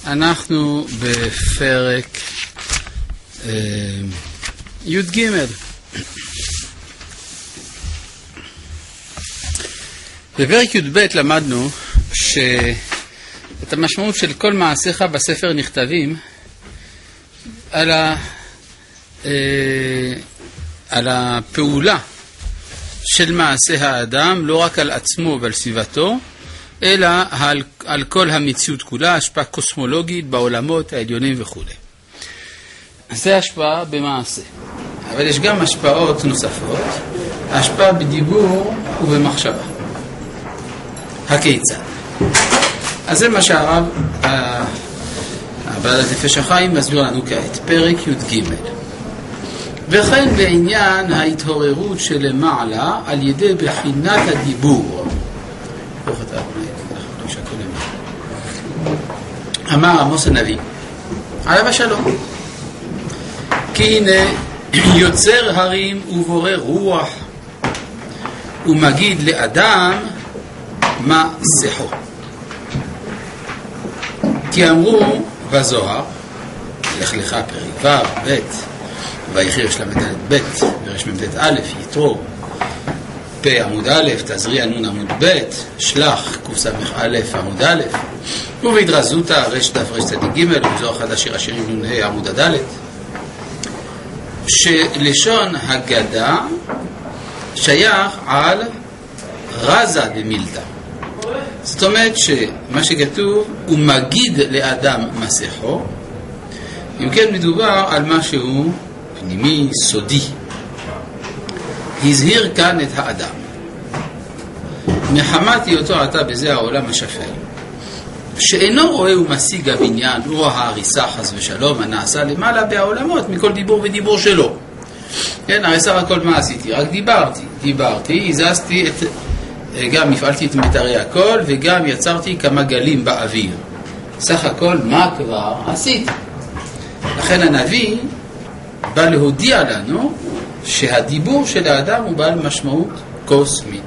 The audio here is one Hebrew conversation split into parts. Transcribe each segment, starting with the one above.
אנחנו בפרק י"ג. בפרק י"ב למדנו שאת המשמעות של כל מעשיך בספר נכתבים על הפעולה של מעשה האדם, לא רק על עצמו ועל סביבתו, אלא על כל המציאות כולה, השפעה קוסמולוגית בעולמות העליונים וכו'. זה השפעה במעשה. אבל יש גם השפעות נוספות, השפעה בדיבור ובמחשבה. הכיצד? אז זה מה שהרב בעלת נפש החיים מסביר לנו כעת, פרק י"ג. וכן בעניין ההתעוררות שלמעלה על ידי בחינת הדיבור. אמר עמוס הנביא עליו השלום, כי הנה יוצר הרים ובורא רוח ומגיד לאדם מה שיחו. כי אמרו בזוהר, לך לך פרק ו' ב' ויחי יש למדת ב' ורש מ"ט א' יתרו פ' עמוד א' תזריע נון עמוד ב' שלח קס"א עמוד א' ובהתרזותא רש דף רש צדיק ג' ובזוהר חדש שיר השירים נון ה' עמוד ד' שלשון הגדה שייך על רזה דמילתא. זאת אומרת שמה שכתוב הוא מגיד לאדם מסכו, אם כן מדובר על משהו פנימי סודי. הזהיר כאן את האדם מחמת היותו עתה בזה העולם השפל, שאינו רואה ומשיג הבניין או ההריסה חס ושלום הנעשה למעלה בעולמות מכל דיבור ודיבור שלו. כן, הרי סך הכל מה עשיתי? רק דיברתי, הזזתי גם הפעלתי את מטרי הכל וגם יצרתי כמה גלים באוויר. סך הכל מה כבר עשיתי? לכן הנביא בא להודיע לנו שהדיבור של האדם הוא בעל משמעות קוסמית,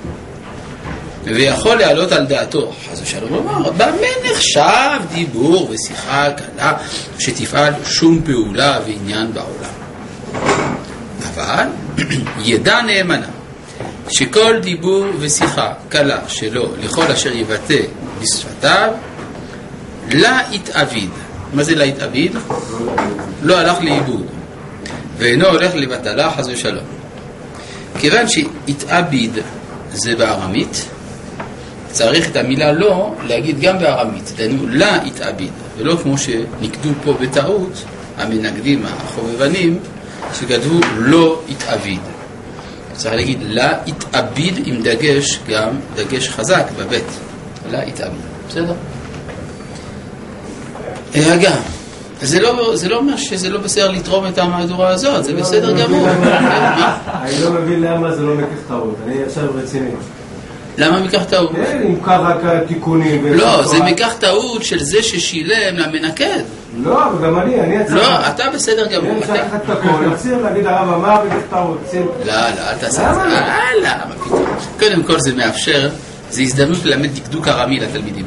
ויכול להעלות על דעתו חס ושלום אמר, במה נחשב דיבור ושיחה קלה שתפעל שום פעולה ועניין בעולם? אבל ידע נאמנה שכל דיבור ושיחה קלה שלו לכל אשר יבטא בשפתיו לה יתאביד. מה זה לה יתאביד? לא הלך לאיבוד ואינו הולך לבטלה חס ושלום. כיוון שיתאביד זה בארמית, צריך את המילה לא להגיד גם בארמית, דנו לה יתאביד, ולא כמו שנקדו פה בטעות המנגדים החובבנים שכתבו לא יתאביד. צריך להגיד לה יתאביד עם דגש, גם דגש חזק בבית, לה יתאביד. בסדר? אגב, זה לא אומר שזה לא בסדר לתרום את המהדורה הזאת, זה בסדר גמור. אני לא מבין למה זה לא מקח טעות, אני עכשיו רציני. למה מקח טעות? כן, עם ככה תיקונים. לא, זה מקח טעות של זה ששילם למנקד. לא, אבל גם אני אצליח. לא, אתה בסדר גמור. אני אצליח את הכל, נצליח להגיד הרב אמר מקח טעות. לא, אל תעשה את זה. למה פתאום? קודם כל זה מאפשר, זה הזדמנות ללמד דקדוק ארמי לתלמידים.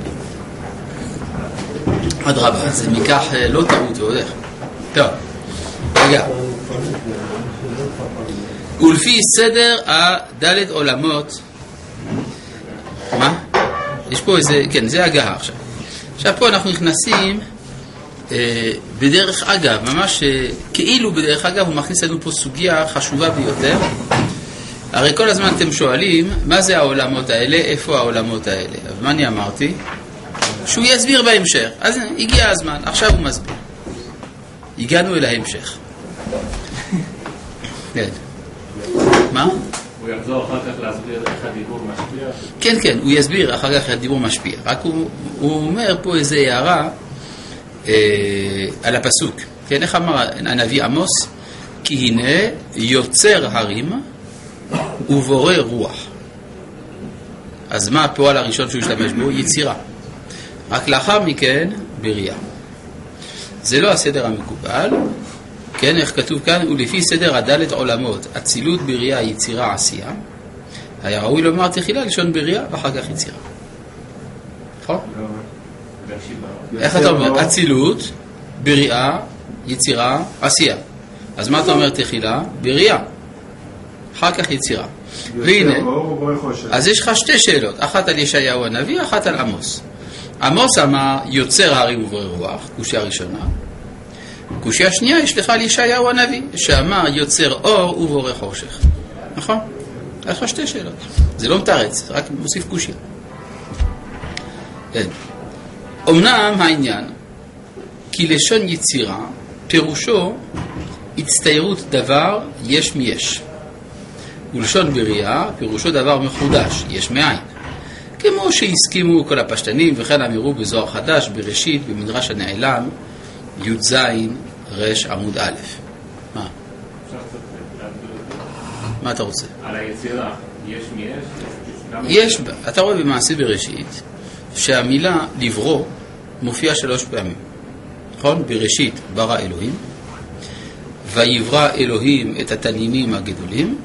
אדרבה, זה מקח לא טעות והולך. טוב, רגע. ולפי סדר הדלת עולמות, מה? יש פה איזה, כן, זה הגה עכשיו. עכשיו פה אנחנו נכנסים בדרך אגב, ממש כאילו בדרך אגב, הוא מכניס לנו פה סוגיה חשובה ביותר. הרי כל הזמן אתם שואלים, מה זה העולמות האלה? איפה העולמות האלה? אבל מה אני אמרתי? שהוא יסביר בהמשך. אז הגיע הזמן, עכשיו הוא מסביר. הגענו אל ההמשך. כן. מה? הוא יחזור אחר כך להסביר איך הדיבור משפיע? כן, כן, הוא יסביר אחר כך איך הדיבור משפיע. רק הוא אומר פה איזה הערה על הפסוק. כן, איך אמר הנביא עמוס? כי הנה יוצר הרים ובורא רוח. אז מה הפועל הראשון שהוא השתמש בו? יצירה. רק לאחר מכן בריאה. זה לא הסדר המקובל. כן, איך כתוב כאן? ולפי סדר הדלת עולמות, אצילות בריאה, יצירה, עשייה. היה ראוי לומר תחילה לשון בריאה ואחר כך יצירה. נכון? איך אתה אומר? אצילות, בריאה, יצירה, עשייה. אז מה אתה אומר תחילה? בריאה. אחר כך יצירה. והנה, אז יש לך שתי שאלות, אחת על ישעיהו הנביא, אחת על עמוס. עמוס אמר יוצר הרים ובורא רוח, קושיה ראשונה. קושיה שנייה יש לך על ישעיהו הנביא, שאמר יוצר אור ובורא חושך. נכון? יש לך שתי שאלות. זה לא מתרץ, רק מוסיף קושיה. כן. אמנם העניין, כי לשון יצירה, פירושו הצטיירות דבר יש מיש. ולשון בריאה, פירושו דבר מחודש, יש מאין. כמו שהסכימו כל הפשטנים, וכן אמירו בזוהר חדש, בראשית, במדרש הנעלם, י"ז רש עמוד א'. מה? מה אתה רוצה? על היצירה, יש מיש? יש, אתה רואה במעשה בראשית, שהמילה לברוא מופיעה 3 פעמים. נכון? בראשית ברא אלוהים, ויברא אלוהים את התנינים הגדולים,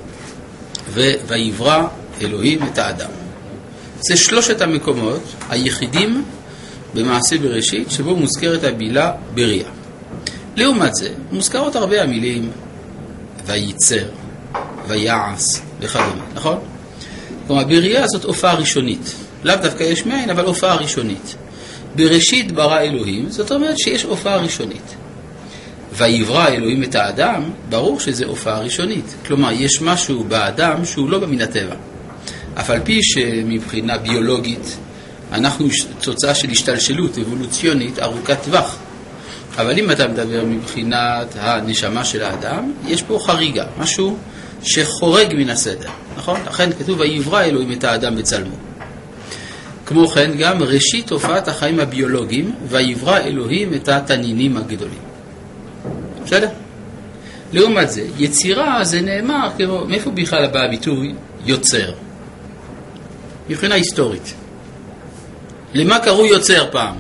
ויברא אלוהים את האדם. זה 3 המקומות היחידים במעשה בראשית שבו מוזכרת המילה בריאה. לעומת זה מוזכרות הרבה המילים וייצר, ויעש וכדומה, נכון? כלומר בריאה זאת הופעה ראשונית, לאו דווקא יש מאין, אבל הופעה ראשונית. בראשית ברא אלוהים, זאת אומרת שיש הופעה ראשונית. ויברא אלוהים את האדם, ברור שזה הופעה ראשונית. כלומר, יש משהו באדם שהוא לא מן הטבע. אף על פי שמבחינה ביולוגית, אנחנו תוצאה של השתלשלות אבולוציונית ארוכת טווח. אבל אם אתה מדבר מבחינת הנשמה של האדם, יש פה חריגה, משהו שחורג מן הסדר. נכון? לכן כתוב, ויברא אלוהים את האדם בצלמו. כמו כן, גם ראשית הופעת החיים הביולוגיים, ויברא אלוהים את התנינים הגדולים. בסדר? לעומת זה, יצירה זה נאמר, כמו, מאיפה בכלל הבא הביטוי יוצר? מבחינה היסטורית. למה קראו יוצר פעם?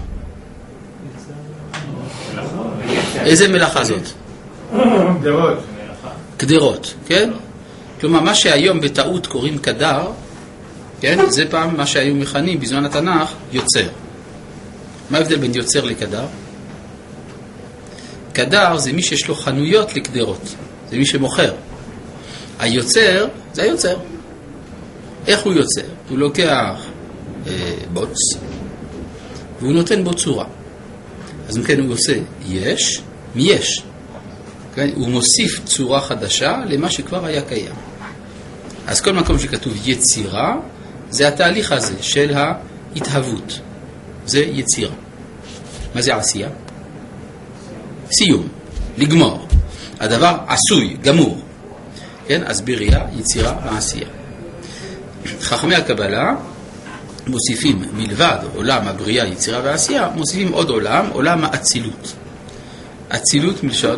איזה מלאכה זאת? קדרות. קדרות, כן? כלומר, מה שהיום בטעות קוראים קדר, כן? זה פעם מה שהיו מכנים בזמן התנ"ך יוצר. מה ההבדל בין יוצר לקדר? קדר זה מי שיש לו חנויות לקדרות, זה מי שמוכר. היוצר זה היוצר. איך הוא יוצר? הוא לוקח בוץ והוא נותן בו צורה. אז מכן הוא עושה יש מיש, כן? הוא מוסיף צורה חדשה למה שכבר היה קיים. אז כל מקום שכתוב יצירה זה התהליך הזה של ההתהוות, זה יצירה. מה זה עשייה? סיום, לגמור. הדבר עשוי, גמור. כן? אז בריאה, יצירה ועשייה. חכמי הקבלה מוסיפים מלבד עולם הבריאה, יצירה ועשייה, מוסיפים עוד עולם, עולם האצילות. אצילות מלשון?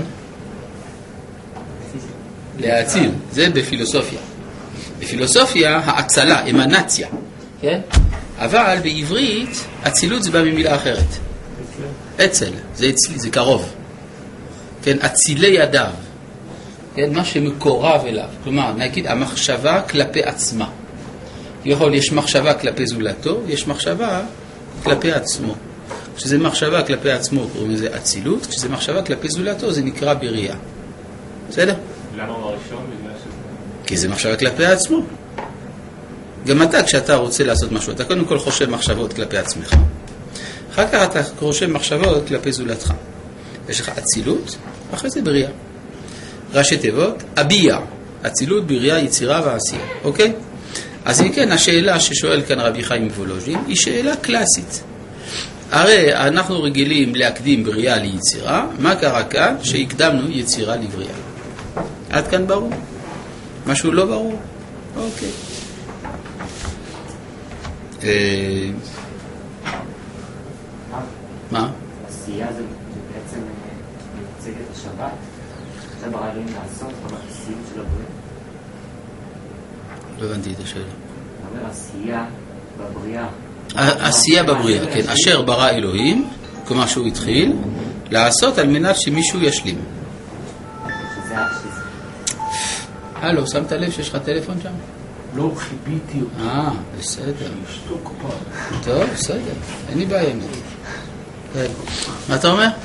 להאציל, זה בפילוסופיה. בפילוסופיה האצלה, אמנציה. כן? אבל בעברית אצילות זה בא ממילה אחרת. אצל, זה אצלי, זה קרוב. כן, אצילי ידיו. כן, מה שמקורב אליו. כלומר, נגיד, המחשבה כלפי עצמה. יש מחשבה כלפי זולתו, יש מחשבה כלפי עצמו. כשזה מחשבה כלפי עצמו, קוראים לזה אצילות, כשזה מחשבה כלפי זולתו, זה נקרא בריאה. בסדר? למה הוא הראשון? כי זה מחשבה כלפי עצמו. גם אתה, כשאתה רוצה לעשות משהו, אתה קודם כל חושב מחשבות כלפי עצמך. אחר כך אתה חושב מחשבות כלפי זולתך. יש לך אצילות, אחרי זה בריאה. ראשי תיבות, אביה, אצילות, בריאה, יצירה ועשייה. אוקיי? אז אם כן, השאלה ששואל כאן רבי חיים מוולוז'ין היא שאלה קלאסית. הרי אנחנו רגילים להקדים בריאה ליצירה, מה קרה כאן? שהקדמנו יצירה לבריאה. עד כאן ברור? משהו לא ברור? אוקיי. מה? עשייה זה בעצם מייצג את השבת. זה ברעיון לעשות במעשים של הבריאה. לא הבנתי את השאלה. אתה אומר עשייה בבריאה. עשייה בבריאה, כן. אשר ברא אלוהים, כלומר שהוא התחיל, לעשות על מנת שמישהו ישלים. הלו, שמת לב שיש לך טלפון שם? לא חיביתי אותי. בסדר. שתוק פה. טוב, בסדר. אין לי בעיה עם זה. מה אתה אומר?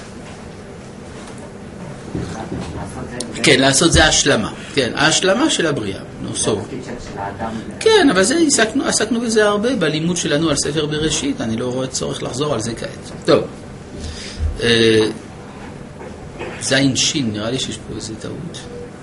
כן, לעשות זה השלמה. כן, ההשלמה של הבריאה. כן, אבל זה עסקנו בזה הרבה בלימוד שלנו על ספר בראשית. אני לא רואה צורך לחזור על זה כעת. טוב. זין שין, נראה לי שיש פה איזה טעות.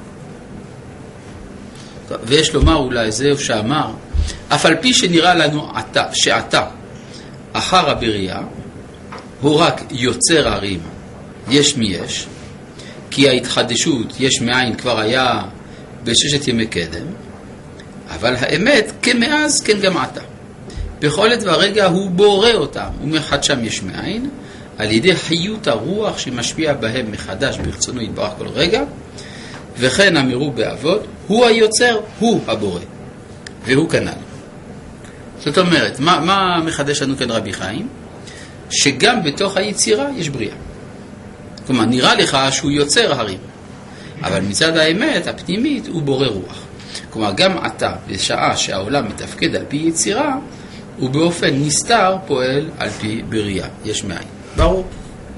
ויש לומר אולי זהו שאמר, אף על פי שנראה לנו שעתה אחר הבריאה הוא רק יוצר הרים יש מיש, כי ההתחדשות יש מאין כבר היה בששת ימי קדם, אבל האמת כמאז כן גם עתה. בכל עת והרגע הוא בורא אותם ומחדשם יש מאין, על ידי חיות הרוח שמשפיע בהם מחדש ברצונו יתברך כל רגע, וכן אמירו באבות, הוא היוצר, הוא הבורא, והוא כנ"ל. זאת אומרת, מה מחדש לנו כאן רבי חיים? שגם בתוך היצירה יש בריאה. כלומר, נראה לך שהוא יוצר הרים, אבל מצד האמת הפנימית הוא בורא רוח. כלומר, גם אתה, בשעה שהעולם מתפקד על פי יצירה, הוא באופן נסתר פועל על פי בריאה. יש מאין. ברור?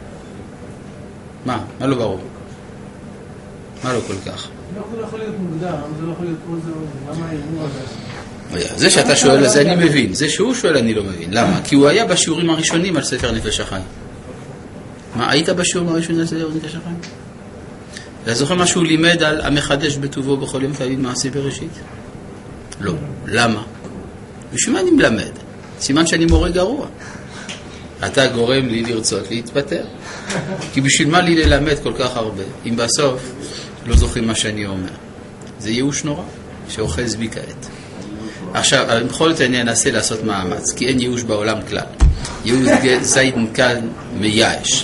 מה לא ברור? מה לא כל כך? זה לא יכול להיות מוקדם, זה לא יכול להיות פה, למה האירוע הזה? זה שאתה שואל, אז אני מבין. זה שהוא שואל, אני לא מבין. למה? כי הוא היה בשיעורים הראשונים על ספר נפש החיים. מה, היית בשיעורים הראשונים על ספר נפש החיים? אתה זוכר מה שהוא לימד על המחדש בטובו בכל יום תמיד מעשי בראשית? לא. למה? בשביל מה אני מלמד? סימן שאני מורה גרוע. אתה גורם לי לרצות להתפטר. כי בשביל מה לי ללמד כל כך הרבה? אם בסוף לא זוכרים מה שאני אומר. זה ייאוש נורא, שאוחז בי כעת. עכשיו, בכל זאת אני אנסה לעשות מאמץ, כי אין ייאוש בעולם כלל. ייאוש זיידן כאן מייאש.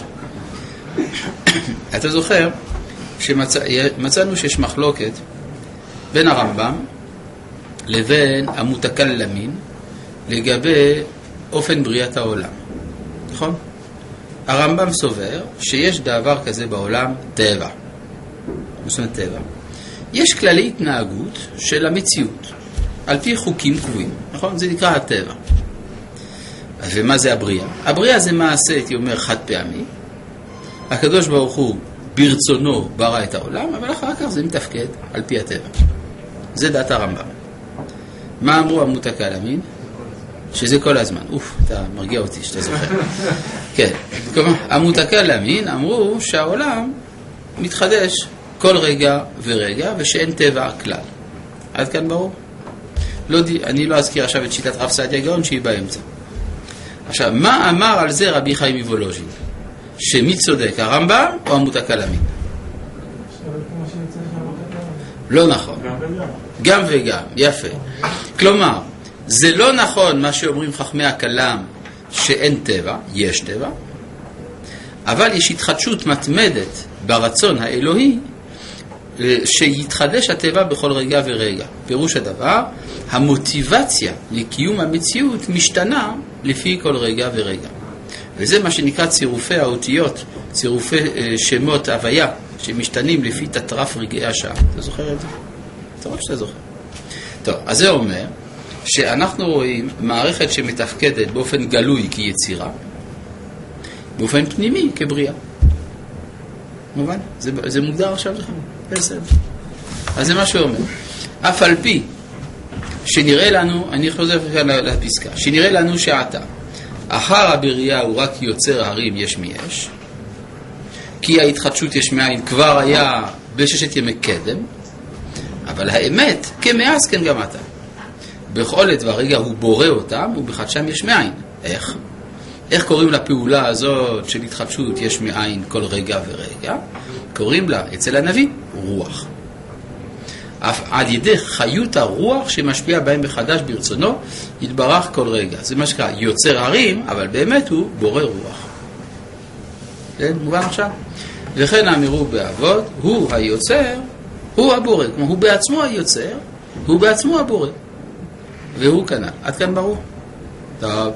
אתה זוכר שמצאנו שיש מחלוקת בין הרמב"ם לבין המותקלמין לגבי אופן בריאת העולם. נכון? הרמב"ם סובר שיש דבר כזה בעולם טבע. זאת אומרת טבע. יש כללי התנהגות של המציאות, על פי חוקים קבועים. נכון? זה נקרא הטבע. ומה זה הבריאה? הבריאה זה מעשה, הייתי אומר, חד פעמי. הקדוש ברוך הוא ברצונו ברא את העולם, אבל אחר כך זה מתפקד על פי הטבע. זה דעת הרמב"ם. מה אמרו המותקלמין? שזה כל הזמן. אתה מרגיע אותי שאתה זוכר. כן. כלומר, המותקלמין אמרו שהעולם מתחדש כל רגע ורגע, ושאין טבע כלל. עד כאן ברור? אני לא אזכיר עכשיו את שיטת רב סעדיה גאון שהיא באמצע. עכשיו, מה אמר על זה רבי חיים מוולוז'ין? שמי צודק, הרמב"ם או המותקלמין? לא נכון. גם וגם, יפה. כלומר, זה לא נכון מה שאומרים חכמי הכלם שאין טבע, יש טבע, אבל יש התחדשות מתמדת ברצון האלוהי שיתחדש הטבע בכל רגע ורגע. פירוש הדבר, המוטיבציה לקיום המציאות משתנה לפי כל רגע ורגע. וזה מה שנקרא צירופי האותיות, צירופי שמות הוויה, שמשתנים לפי תטרף רגעי השעה. אתה זוכר את זה? אתה רואה שאתה זוכר. טוב, אז זה אומר שאנחנו רואים מערכת שמתפקדת באופן גלוי כיצירה, באופן פנימי כבריאה. מובן? זה מוגדר עכשיו לכם? בסדר. אז זה מה שאומר. אף על פי שנראה לנו, אני חוזר כאן לפסקה, שנראה לנו שעתה אחר הבריאה הוא רק יוצר הרים יש מיש, כי ההתחדשות יש מאין כבר היה בששת ימי קדם, אבל האמת כמאז כן גם עתה. בכל עת והרגע הוא בורא אותם ובחדשם יש מאין. איך? איך קוראים לפעולה הזאת של התחדשות יש מאין כל רגע ורגע? קוראים לה אצל הנביא רוח. עד ידי חיות הרוח שמשפיע בהם מחדש ברצונו יתברך כל רגע. זה מה שקרה, יוצר הרים, אבל באמת הוא בורא רוח. כן, מובן עכשיו? וכן אמירו באבות, הוא היוצר, הוא הבורא. כלומר, הוא בעצמו היוצר, הוא בעצמו הבורא. והוא כנ"ל. עד כאן ברור? טוב.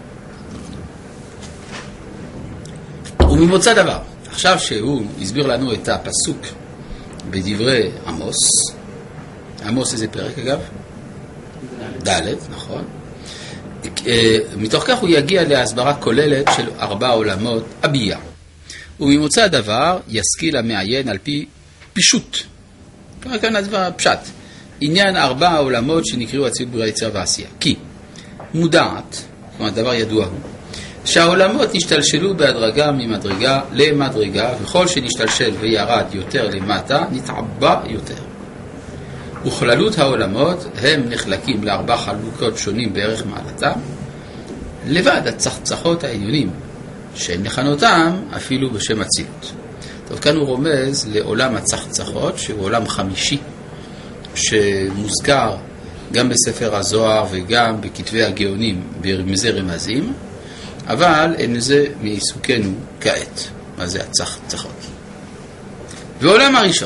וממוצא דבר. עכשיו שהוא הסביר לנו את הפסוק בדברי עמוס. עמוס איזה פרק אגב? ד', נכון. מתוך כך הוא יגיע להסברה כוללת של 4 עולמות הבייה. וממוצא הדבר ישכיל המעיין על פי פישוט. כאן הדבר פשט. עניין 4 העולמות שנקראו אצילות בריאה יצירה ועשייה. כי מודעת, כלומר דבר ידוע הוא, שהעולמות נשתלשלו בהדרגה ממדרגה למדרגה, וכל שנשתלשל וירד יותר למטה נתעבה יותר. וכללות העולמות הם נחלקים ל4 חלוקות שונים בערך מעלתם, לבד הצחצחות העליונים, שאין לכנותם אפילו בשם אצילות. טוב, כאן הוא רומז לעולם הצחצחות, שהוא עולם חמישי, שמוזכר גם בספר הזוהר וגם בכתבי הגאונים ברמזי רמזים, אבל אין לזה מעיסוקנו כעת. מה זה הצחצחות? ועולם הראשון,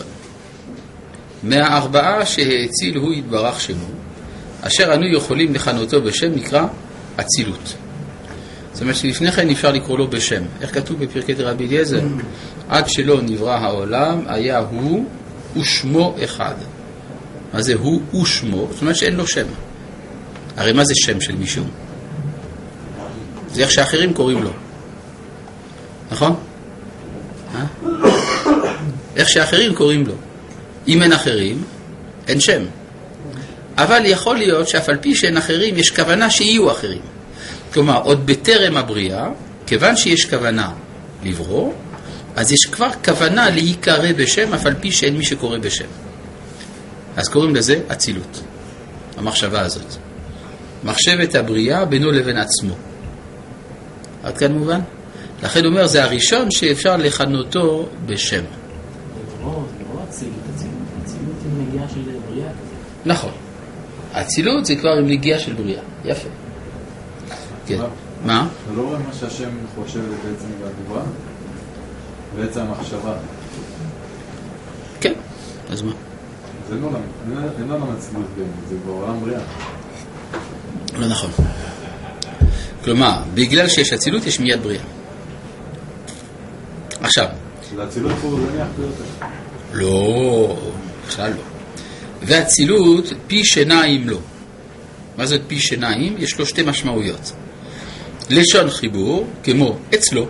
מה4 שהאציל הוא יתברך שמו, אשר אנו יכולים לכנותו בשם, נקרא אצילות. זאת אומרת שלפני כן אפשר לקרוא לו בשם. איך כתוב בפרקי רבי אליעזר? עד שלא נברא העולם היה הוא ושמו אחד. מה זה הוא ושמו? זאת אומרת שאין לו שם. הרי מה זה שם של מישהו? זה איך שאחרים קוראים לו. נכון? איך שאחרים קוראים לו. אם אין אחרים, אין שם. אבל יכול להיות שאף על פי שאין אחרים, יש כוונה שיהיו אחרים. כלומר, עוד בטרם הבריאה, כיוון שיש כוונה לברוא, אז יש כבר כוונה להיקרא בשם, אף על פי שאין מי שקורא בשם. אז קוראים לזה אצילות. המחשבה הזאת. מחשבת הבריאה בינו לבין עצמו. עד כאן מובן? לכן הוא אומר, זה הראשון שאפשר לכנותו בשם. זה לא אצילות, אצילות עם נגיעה של בריאה. נכון. אצילות זה כבר עם נגיעה של בריאה. יפה. כן. מה? זה לא רואה מה שהשם חושב בעצם בדיברה? בעצם המחשבה. כן. אז מה? זה לא אין לנו אצילות באמת, זה בעולם בריאה. לא נכון. כלומר, בגלל שיש אצילות יש מיד בריאה. עכשיו. לאצילות פה זה נהיה יותר. לא, בכלל לא. והצילות פי שיניים לא. מה זה פי שיניים? יש לו 2 משמעויות. לשון חיבור, כמו אצלו,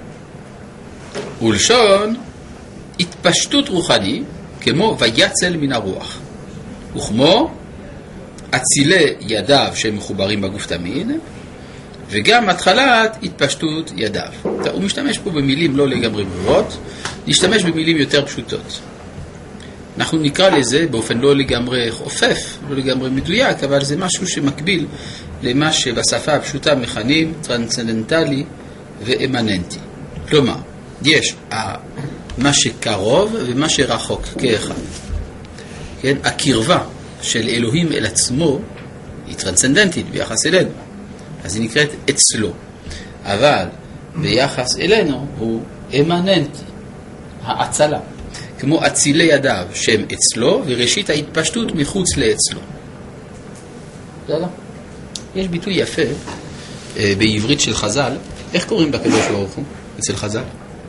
ולשון התפשטות רוחני, כמו ויצל מן הרוח. וכמו אצילי ידיו שהם מחוברים בגוף תמיד, וגם התחלת התפשטות ידיו. הוא משתמש פה במילים לא לגמרי ברורות, נשתמש במילים יותר פשוטות. אנחנו נקרא לזה באופן לא לגמרי חופף, לא לגמרי מדויק, אבל זה משהו שמקביל למה שבשפה הפשוטה מכנים טרנסצנדנטלי ואמננטי. כלומר, יש מה שקרוב ומה שרחוק כאחד. כן? הקרבה של אלוהים אל עצמו היא טרנסצנדנטית ביחס אלינו. אז היא נקראת אצלו. אבל ביחס אלינו הוא אמננטי, האצלה. כמו אצילי ידיו שהם אצלו, וראשית ההתפשטות מחוץ לאצלו. בסדר? יש ביטוי יפה בעברית של חז"ל. איך קוראים לקדוש ברוך הוא אצל חז"ל?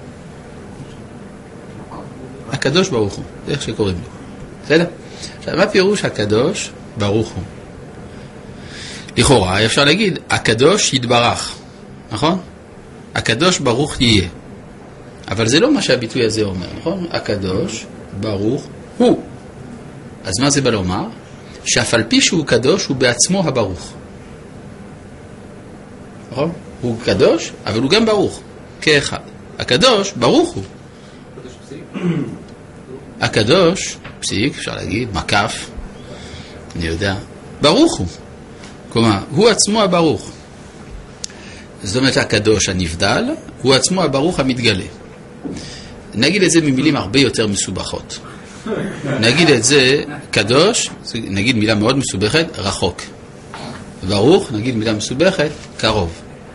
הקדוש ברוך הוא, זה איך שקוראים לו. בסדר? עכשיו, מה פירוש הקדוש ברוך הוא? לכאורה אפשר להגיד, הקדוש יתברך, נכון? הקדוש ברוך יהיה. אבל זה לא מה שהביטוי הזה אומר, נכון? הקדוש ברוך הוא. אז מה זה בא לומר? שאף על פי שהוא קדוש, הוא בעצמו הברוך. נכון? הוא קדוש, אבל הוא גם ברוך, כאחד. הקדוש ברוך הוא. הקדוש, פסיק, אפשר להגיד, מקף, אני יודע, ברוך הוא. כלומר, הוא עצמו הברוך. זאת אומרת, הקדוש הנבדל, הוא עצמו הברוך המתגלה. נגיד את זה במילים הרבה יותר מסובכות. נגיד את זה, קדוש, נגיד מילה מאוד מסובכת, רחוק. ברוך, נגיד מילה מסובכת, קרוב.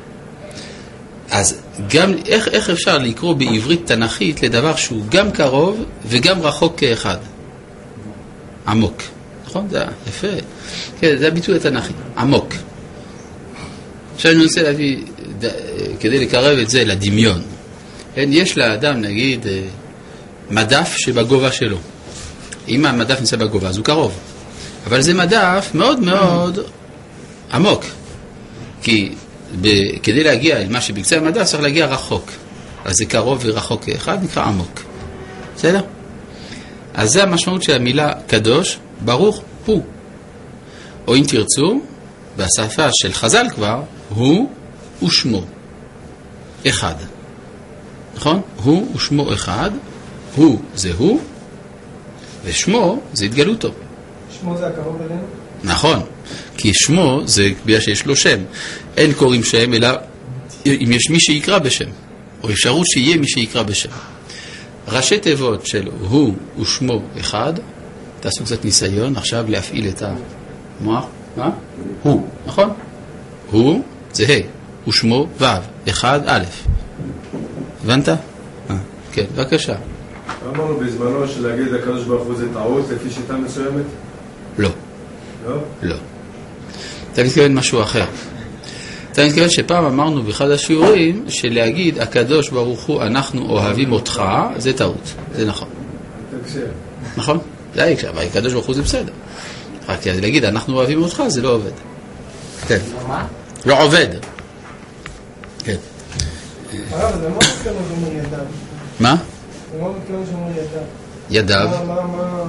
אז גם, איך אפשר לקרוא בעברית תנכית לדבר שהוא גם קרוב וגם רחוק כאחד? עמוק. נכון? זה יפה. כן, זה הביטוי התנכי. עמוק. עכשיו אני רוצה להביא, כדי לקרב את זה לדמיון. יש לאדם, נגיד, מדף שבגובה שלו. אם המדף נמצא בגובה, אז הוא קרוב. אבל זה מדף מאוד מאוד עמוק. כי כדי להגיע אל מה שבקצה המדע צריך להגיע רחוק. אז זה קרוב ורחוק כאחד, נקרא עמוק. בסדר? אז זה המשמעות של המילה קדוש, ברוך הוא. או אם תרצו, בשפה של חז"ל כבר, הוא ושמו אחד. נכון? הוא ושמו אחד. הוא זה הוא, ושמו זה התגלותו. שמו זה הקרוב אלינו? נכון, כי שמו זה בגלל שיש לו שם. אין קוראים שם, אלא אם יש מי שיקרא בשם, או אפשרות שיהיה מי שיקרא בשם. ראשי תיבות של הוא ושמו אחד, תעשו קצת ניסיון עכשיו להפעיל את המוח. מה? הוא, נכון? הוא זה ה' ושמו ו', אחד א'. הבנת? כן, בבקשה. אמרנו בזמנו שלהגיד הקדוש ברוך הוא זה טעות לפי שיטה מסוימת? לא. לא? לא. אתה מתכוון משהו אחר. אתה מתכוון שפעם אמרנו באחד השיעורים שלהגיד הקדוש ברוך הוא אנחנו אוהבים אותך זה טעות. זה נכון. תקשיב. נכון? זה היה אבל הקדוש ברוך הוא זה בסדר. רק להגיד אנחנו אוהבים אותך זה לא עובד. כן. מה? לא עובד. כן. הרב, זה מה מתכוון שאומר ידיו? מה? זה מה מתכוון שאומר ידיו? ידיו. מה?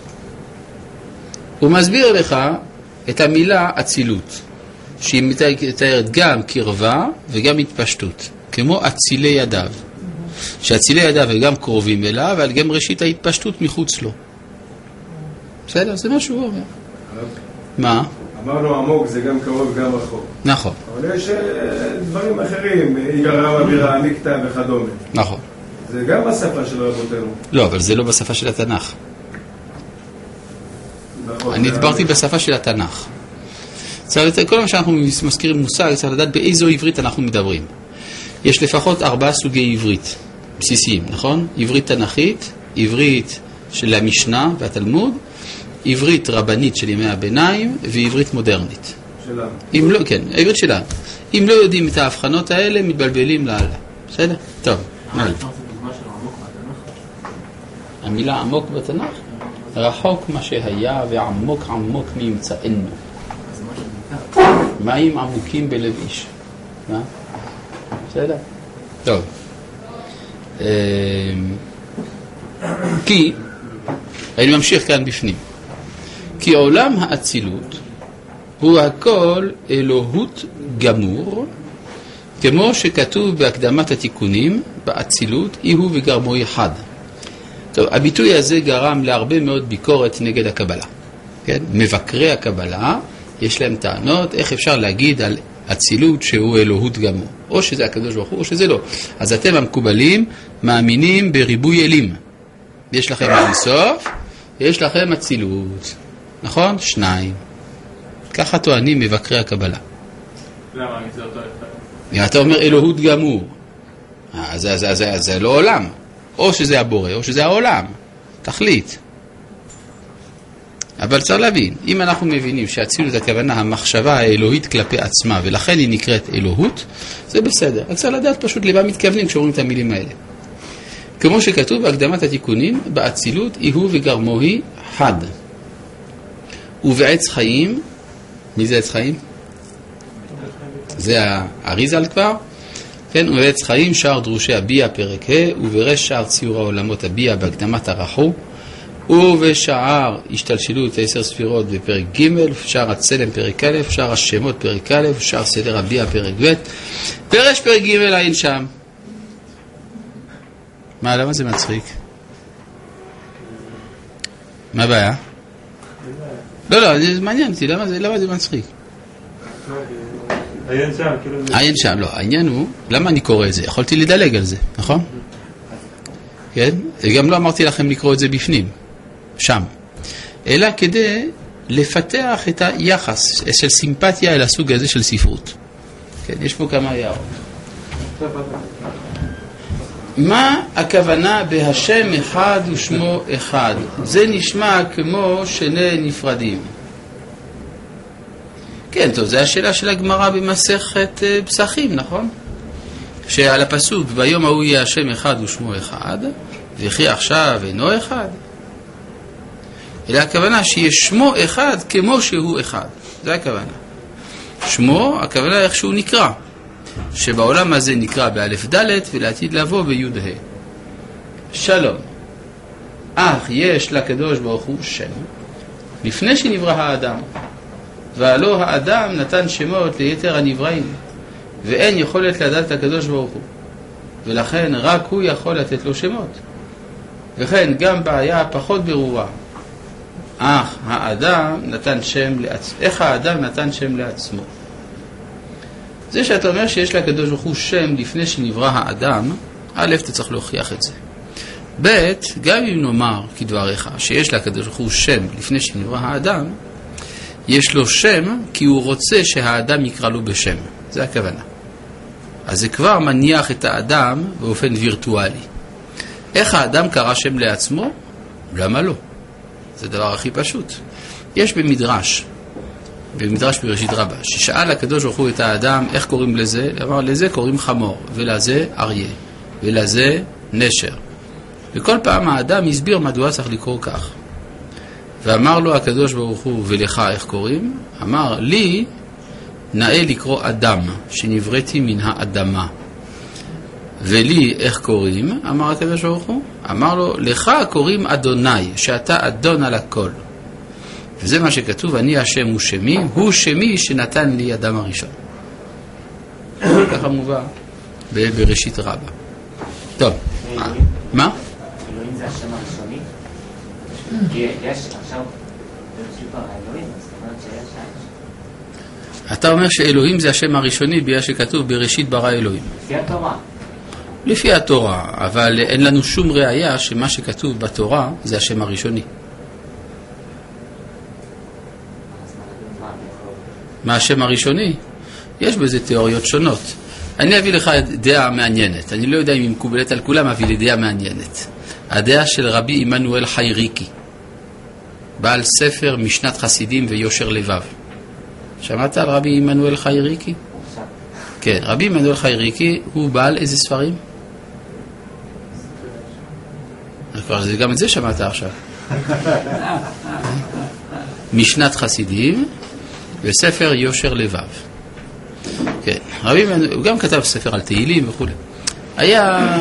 הוא מסביר לך את המילה אצילות, שהיא מתארת גם קרבה וגם התפשטות, כמו אצילי ידיו. שאצילי ידיו הם גם קרובים אליו, אבל גם ראשית ההתפשטות מחוץ לו. בסדר? זה מה שהוא אומר. מה? אמרנו עמוק זה גם קרוב וגם רחוק. נכון. אבל יש דברים אחרים, יגרם אווירה, נקטע וכדומה. נכון. זה גם בשפה של רבותינו. לא, אבל זה לא בשפה של התנ"ך. נכון. אני דיברתי בשפה של התנ"ך. כל מה שאנחנו מזכירים מושג, צריך לדעת באיזו עברית אנחנו מדברים. יש לפחות 4 סוגי עברית בסיסיים, נכון? עברית תנ"כית, עברית של המשנה והתלמוד, עברית רבנית של ימי הביניים ועברית מודרנית. שלנו. אם לא, כן, העברית שלנו. אם לא יודעים את ההבחנות האלה, מתבלבלים להלאה. בסדר? טוב. המילה עמוק בתנ"ך? רחוק מה שהיה ועמוק עמוק מימצאנו. מים עמוקים בלב איש. מה? בסדר? טוב. כי, אני ממשיך כאן בפנים. כי עולם האצילות הוא הכל אלוהות גמור, כמו שכתוב בהקדמת התיקונים, באצילות, איהו וגרמו אחד. טוב, הביטוי הזה גרם להרבה מאוד ביקורת נגד הקבלה. כן? מבקרי הקבלה, יש להם טענות, איך אפשר להגיד על אצילות שהוא אלוהות גמור. או שזה הקדוש ברוך הוא, או שזה לא. אז אתם המקובלים מאמינים בריבוי אלים. יש לכם אינסוף, יש לכם אצילות. נכון? 2. ככה טוענים מבקרי הקבלה. למה? זה אותו אחד. אתה אומר אלוהות גמור. זה לא עולם. או שזה הבורא, או שזה העולם. תחליט. אבל צריך להבין, אם אנחנו מבינים שהאצילות הכוונה המחשבה האלוהית כלפי עצמה, ולכן היא נקראת אלוהות, זה בסדר. רק צריך לדעת פשוט למה מתכוונים כשאומרים את המילים האלה. כמו שכתוב בהקדמת התיקונים, באצילות איהו וגרמו היא חד. ובעץ חיים, מי זה עץ חיים? זה האריזל כבר. כן, ובעץ חיים שער דרושי הביע פרק ה' וברש שער ציור העולמות הביע בהקדמת הרחו ובשער השתלשלות 10 ספירות בפרק ג' שער הצלם פרק א' שער השמות פרק א' שער סדר הביע פרק ב' פרש פרק ג' אין שם. מה, למה זה מצחיק? מה הבעיה? לא, זה מעניין אותי, למה זה מצחיק? עיין שם, כאילו... עיין שם, לא, העניין הוא, למה אני קורא את זה? יכולתי לדלג על זה, נכון? כן? גם לא אמרתי לכם לקרוא את זה בפנים, שם. אלא כדי לפתח את היחס של סימפתיה אל הסוג הזה של ספרות. כן, יש פה כמה הערות. מה הכוונה בהשם אחד ושמו אחד? זה נשמע כמו שני נפרדים. כן, טוב, זה השאלה של הגמרא במסכת פסחים, נכון? שעל הפסוק, ביום ההוא יהיה השם אחד ושמו אחד, וכי עכשיו אינו אחד. אלא הכוונה שיש שמו אחד כמו שהוא אחד. זה הכוונה. שמו, הכוונה איך שהוא נקרא, שבעולם הזה נקרא באלף ד' ולעתיד לבוא בי' ה'. שלום. אך יש לקדוש ברוך הוא שם לפני שנברא האדם, והלא האדם נתן שמות ליתר הנבראים, ואין יכולת לדעת לקדוש ברוך הוא, ולכן רק הוא יכול לתת לו שמות. וכן גם בעיה פחות ברורה, אך האדם נתן שם לעצמו. איך האדם נתן שם לעצמו? זה שאתה אומר שיש לקדוש ברוך הוא שם לפני שנברא האדם, א', אתה צריך להוכיח את זה. ב', גם אם נאמר כדבריך שיש לקדוש ברוך הוא שם לפני שנברא האדם, יש לו שם כי הוא רוצה שהאדם יקרא לו בשם. זה הכוונה. אז זה כבר מניח את האדם באופן וירטואלי. איך האדם קרא שם לעצמו? למה לא? זה הדבר הכי פשוט. יש במדרש בראשית רבה, ששאל הקדוש ברוך הוא את האדם איך קוראים לזה, אמר לזה קוראים חמור, ולזה אריה, ולזה נשר. וכל פעם האדם הסביר מדוע צריך לקרוא כך. ואמר לו הקדוש ברוך הוא, ולך איך קוראים? אמר לי נאה לקרוא אדם, שנבראתי מן האדמה. ולי איך קוראים? אמר הקדוש ברוך הוא. אמר לו, לך קוראים אדוני, שאתה אדון על הכל. וזה מה שכתוב, אני השם הוא שמי, הוא שמי שנתן לי אדם הראשון. ככה מובא בראשית רבה. טוב, מה? אלוהים זה השם הראשוני? יש עכשיו בראשית ברא אלוהים, זאת אומרת שיש שם. אתה אומר שאלוהים זה השם הראשוני בגלל שכתוב בראשית ברא אלוהים. לפי התורה. לפי התורה, אבל אין לנו שום ראיה שמה שכתוב בתורה זה השם הראשוני. מה השם הראשוני? יש בזה תיאוריות שונות. אני אביא לך דעה מעניינת. אני לא יודע אם היא מקובלת על כולם, אבל היא דעה מעניינת. הדעה של רבי עמנואל חייריקי, בעל ספר משנת חסידים ויושר לבב. שמעת על רבי עמנואל חייריקי? כן, רבי עמנואל חייריקי הוא בעל איזה ספרים? גם את זה שמעת עכשיו. משנת חסידים וספר יושר לבב. כן, רבי עמנואל, הוא גם כתב ספר על תהילים וכו'. היה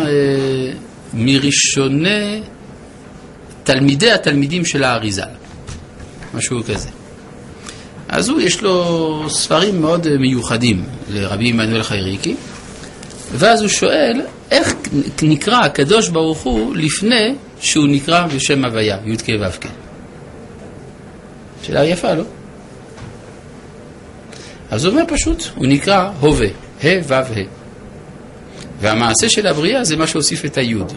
מראשוני תלמידי התלמידים של האריזל, משהו כזה. אז הוא יש לו ספרים מאוד מיוחדים לרבי עמנואל חייריקי, ואז הוא שואל איך נקרא הקדוש ברוך הוא לפני שהוא נקרא בשם הוויה, י' כ' ו' כ'. שאלה יפה, לא? אז הוא אומר פשוט, הוא נקרא הווה, ה' ו' ה'. והמעשה של הבריאה זה מה שהוסיף את היוד.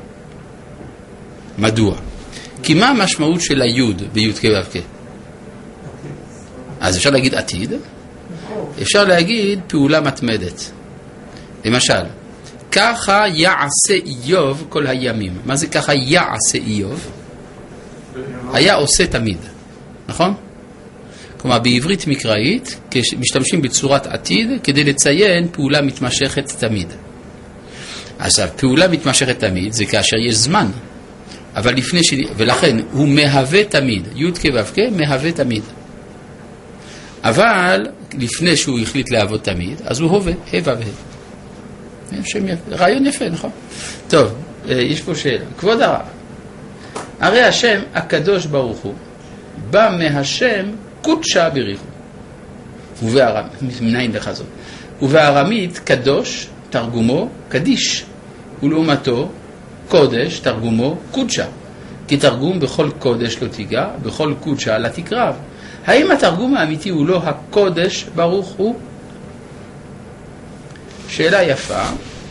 מדוע? כי מה המשמעות של היוד בי' כ' ו' כ'? אז אפשר להגיד עתיד, אפשר להגיד פעולה מתמדת. למשל, ככה יעשה איוב כל הימים. מה זה ככה יעשה איוב? היה עושה תמיד, נכון? כלומר, בעברית מקראית משתמשים בצורת עתיד כדי לציין פעולה מתמשכת תמיד. אז פעולה מתמשכת תמיד זה כאשר יש זמן, אבל לפני ולכן הוא מהווה תמיד, י' כ' ו' כ' מהווה תמיד. אבל לפני שהוא החליט להוות תמיד, אז הוא הווה, ה' ו' ה'. רעיון יפה, נכון? טוב, יש פה שאלה. כבוד הרב, הרי השם הקדוש ברוך הוא בא מהשם קודשה בריחו. מנין לך זאת? ובארמית קדוש תרגומו קדיש, ולעומתו קודש תרגומו קודשה. כי תרגום בכל קודש לא תיגע, בכל קודשה לא תקרב. האם התרגום האמיתי הוא לא הקודש ברוך הוא? שאלה יפה.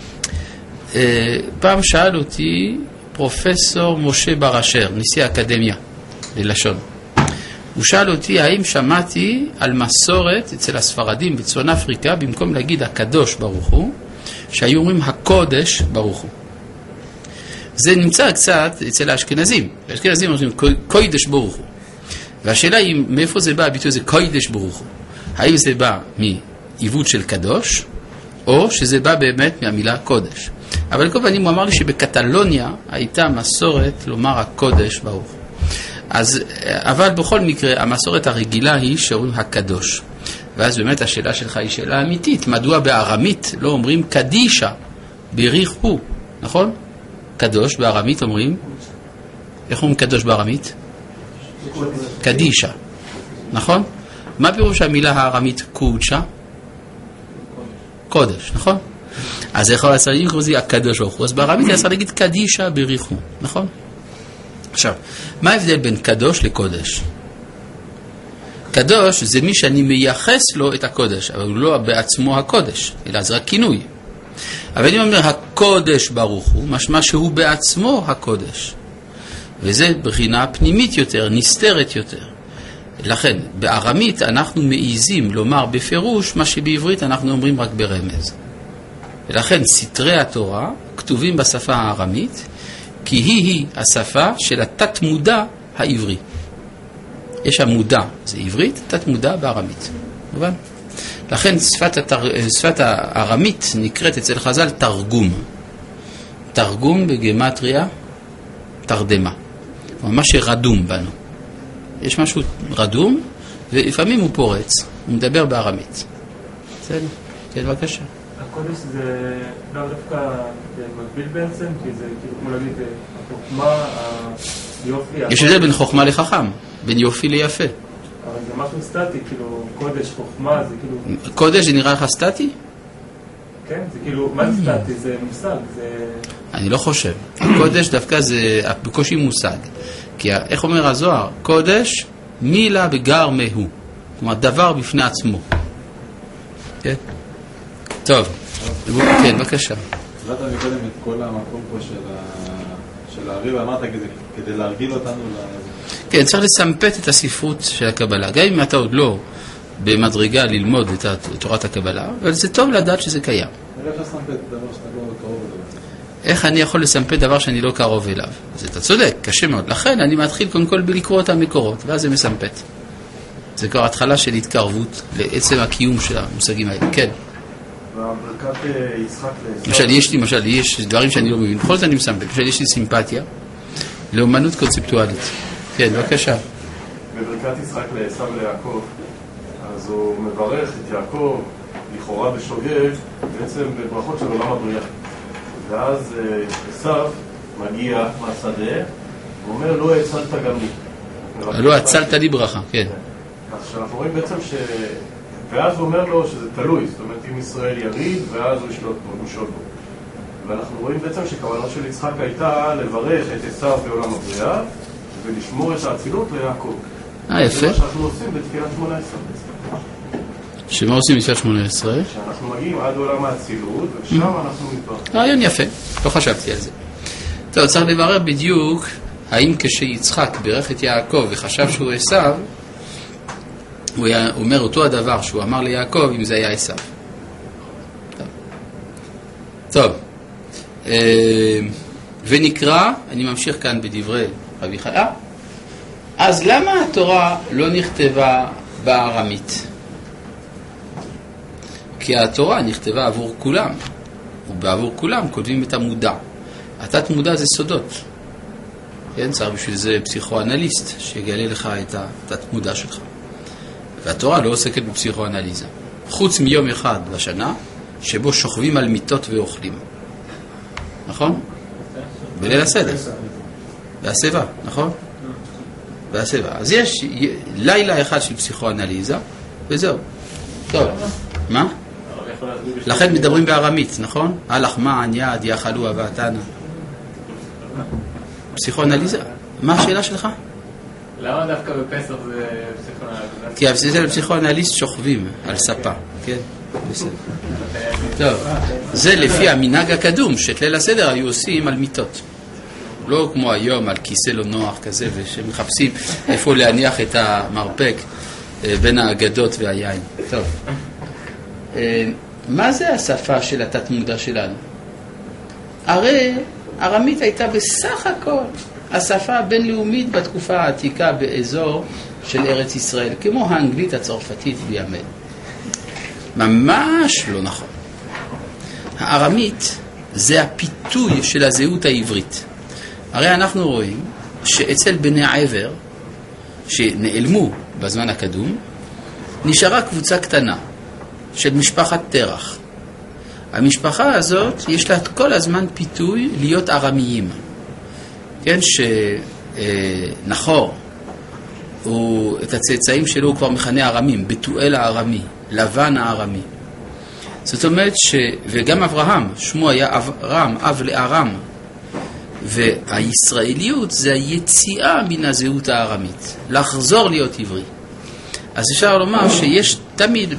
פעם שאל אותי פרופסור משה בר אשר, נשיא האקדמיה ללשון. הוא שאל אותי האם שמעתי על מסורת אצל הספרדים בצפון אפריקה, במקום להגיד הקדוש ברוך הוא, שהיו אומרים הקודש ברוך הוא. זה נמצא קצת אצל האשכנזים. האשכנזים אומרים קודש ברוך הוא. והשאלה היא מאיפה זה בא הביטוי הזה קודש ברוך הוא. האם זה בא מעיוות של קדוש, או שזה בא באמת מהמילה קודש. אבל לכל פעמים הוא אמר לי שבקטלוניה הייתה מסורת לומר הקודש ברוך הוא. אז, אבל בכל מקרה המסורת הרגילה היא שאומרים הקדוש. ואז באמת השאלה שלך היא שאלה אמיתית. מדוע בארמית לא אומרים קדישה בריחו, נכון? קדוש בארמית אומרים, איך אומרים קדוש בארמית? קדישה, נכון? מה פירוש המילה הארמית קודשה? קודש, נכון? אז יכול לעשות לקרוא זה הקדוש ברוך הוא, אז בארמית יעשה להגיד קדישה בריחו, נכון? עכשיו, מה ההבדל בין קדוש לקודש? קדוש זה מי שאני מייחס לו את הקודש, אבל הוא לא בעצמו הקודש, אלא זה רק כינוי. אבל אני אומר הקודש ברוך הוא, משמע שהוא בעצמו הקודש. וזה בחינה פנימית יותר, נסתרת יותר. לכן, בארמית אנחנו מעיזים לומר בפירוש מה שבעברית אנחנו אומרים רק ברמז. ולכן סתרי התורה כתובים בשפה הארמית, כי היא השפה של התת מודע העברי. יש המודע, זה עברית, תת מודע בארמית. מובן? לכן שפת הארמית נקראת אצל חז"ל תרגום. תרגום בגמטריה תרדמה. ממש רדום בנו. יש משהו רדום, ולפעמים הוא פורץ, הוא מדבר בארמית. בסדר? כן, בבקשה. הקודש זה לא דווקא מקביל בעצם, כי זה כאילו כמו להגיד, החוכמה, היופי... יש הבדל בין חוכמה לחכם, בין יופי ליפה. אבל זה משהו סטטי, כאילו קודש, חוכמה, זה כאילו... קודש זה נראה לך סטטי? כן, זה כאילו, מה זה סטטי? זה מושג, זה... אני לא חושב. קודש דווקא זה בקושי מושג. כי איך אומר הזוהר? קודש מילה בגר מהו. כלומר, דבר בפני עצמו. כן? טוב. כן, בבקשה. נתת מקודם את כל המקום פה של הריב, אמרת כדי להרגיל אותנו כן, צריך לסמפת את הספרות של הקבלה. גם אם אתה עוד לא במדרגה ללמוד את תורת הקבלה, אבל זה טוב לדעת שזה קיים. איך לסמפת דבר שאתה לא קרוב אליו? איך אני יכול לסמפת דבר שאני לא קרוב אליו? אז אתה צודק, קשה מאוד. לכן אני מתחיל קודם כל בלקרוא את המקורות, ואז זה מסמפת. זה כבר התחלה של התקרבות לעצם הקיום של המושגים האלה. כן. בברכת יצחק למשל, יש דברים שאני לא מבין. בכל זאת אני מסמפת. למשל, יש לי סימפתיה לאומנות קונספטואלית. כן, בבקשה. בברכת יצחק לעשו ליעקב, אז הוא מברך את יעקב, לכאורה בשוגג, בעצם בברכות של עולם הבריאה. ואז עשו מגיע מהשדה, הוא אומר, לא הצלת גם לי. לא הצלת לי ברכה, כן. אז שאנחנו רואים בעצם ואז הוא אומר לו שזה תלוי, זאת אומרת, אם ישראל יריד, ואז הוא ישלוט בו. ואנחנו רואים בעצם שכוונו של יצחק הייתה לברך את עשו בעולם הבריאה, ולשמור את האצילות ליעקב. יפה. זה מה שאנחנו עושים בתפילת 18. שמה עושים בתפילת 18? שאנחנו מגיעים עד עולם האצילות, ושם אנחנו מתברכים. רעיון יפה, לא חשבתי על זה. טוב, צריך לברר בדיוק האם כשיצחק בירך את יעקב וחשב שהוא עשו, הוא אומר אותו הדבר שהוא אמר ליעקב אם זה היה עשו. טוב. ונקרא, אני ממשיך כאן בדברי רבי חיה, אז למה התורה לא נכתבה בארמית? כי התורה נכתבה עבור כולם, ובעבור כולם כותבים את המודע. התת מודע זה סודות. כן, צריך בשביל זה פסיכואנליסט שיגלה לך את התת מודע שלך. והתורה לא עוסקת בפסיכואנליזה. חוץ מיום אחד בשנה, שבו שוכבים על מיטות ואוכלים. נכון? בליל הסדר. והסבא, נכון? והסבא. אז יש לילה אחד של פסיכואנליזה, וזהו. טוב. מה? לכן מדברים בארמית, נכון? הלך מען יד יאכלו אבעתנה. פסיכואנליזה. מה השאלה שלך? למה דווקא בפסח זה פסיכואנליזה? כי אצל הפסיכואנליסט שוכבים על ספה, כן? בסדר. טוב, זה לפי המנהג הקדום, שאת ליל הסדר היו עושים על מיטות. לא כמו היום, על כיסא לא נוח כזה, ושמחפשים איפה להניח את המרפק בין האגדות והיין. טוב. מה זה השפה של התת מודע שלנו? הרי ארמית הייתה בסך הכל השפה הבינלאומית בתקופה העתיקה באזור של ארץ ישראל, כמו האנגלית הצרפתית בימינו. ממש לא נכון. הארמית זה הפיתוי של הזהות העברית. הרי אנחנו רואים שאצל בני עבר שנעלמו בזמן הקדום, נשארה קבוצה קטנה של משפחת תרח. המשפחה הזאת יש לה כל הזמן פיתוי להיות ארמיים. כן, שנחור, את הצאצאים שלו הוא כבר מכנה ארמים, בתואל הארמי, לבן הארמי. זאת אומרת וגם אברהם, שמו היה אברהם, אב לארם. והישראליות זה היציאה מן הזהות הארמית, לחזור להיות עברי. אז אפשר לומר שיש תמיד